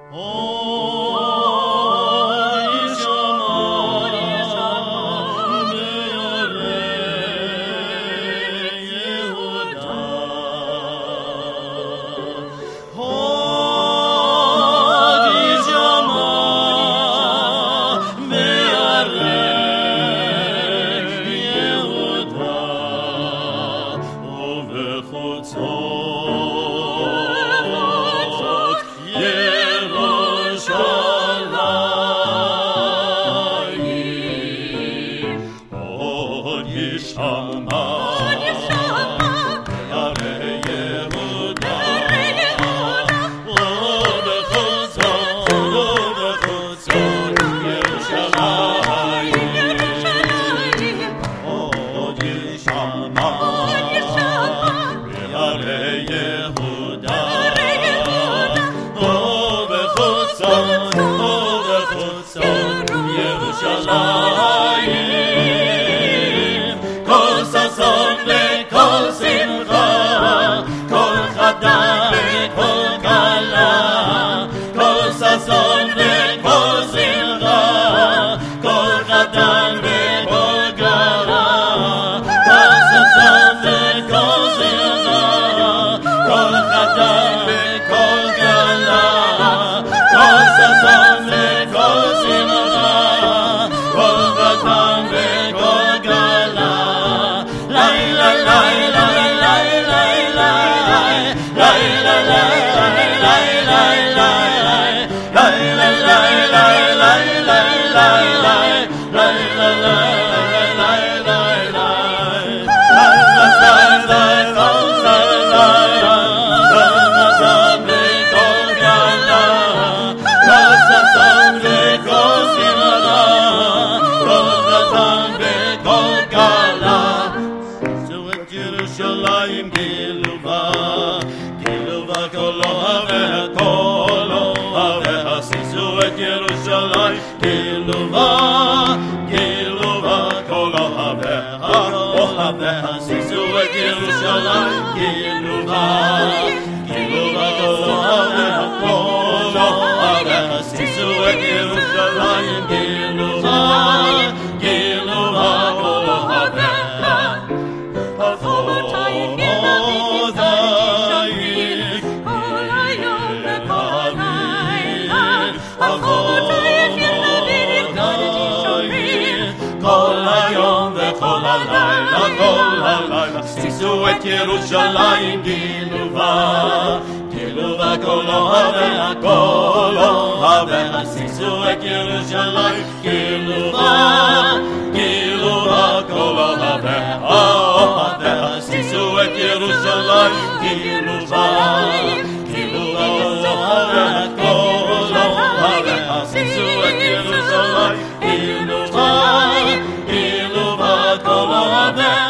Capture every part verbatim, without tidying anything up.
ירושלים גילובה, גילובה כל אוהביה, כל אוהביה, שישו את ירושלים גילובה, גילובה כל אוהביה, אוהביה, שישו את ירושלים גילובה, גילובה כל אוהביה, כל אוהביה, שישו את ירושלים גילובה, גילובה כל אוהביה.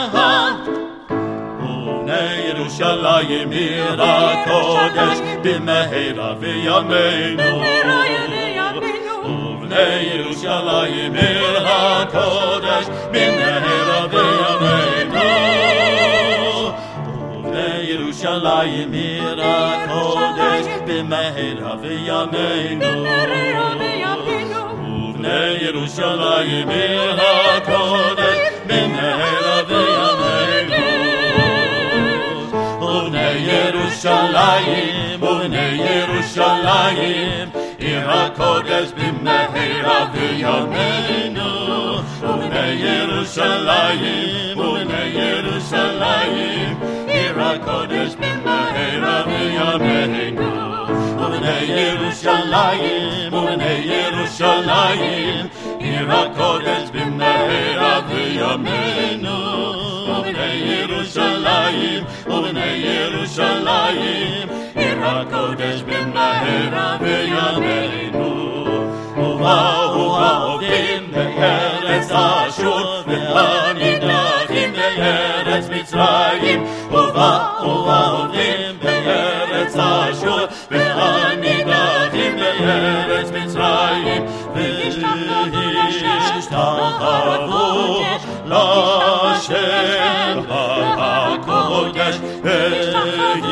ירושלים עיר הקודש במהרה בימינו, ובני ירושלים עיר הקודש במהרה בימינו, ובני ירושלים עיר הקודש במהרה בימינו, ובני ירושלים עיר הקודש במהרה בימינו. ירושלים, ובני ירושלים, עיר הקודש במהרה בימינו, ובני ירושלים, ובני ירושלים, עיר הקודש במהרה בימינו, ובני ירושלים, ובני ירושלים, עיר הקודש במהרה בימינו, ובני ירושלים, ובני ירושלים, עיר הקודש במהרה בימינו. ובאו העובדים בארץ אשור, והנידחים בארץ מצרים, ובאו העובדים בארץ אשור, והנידחים בארץ מצרים, והשתחוו להשם הקודש,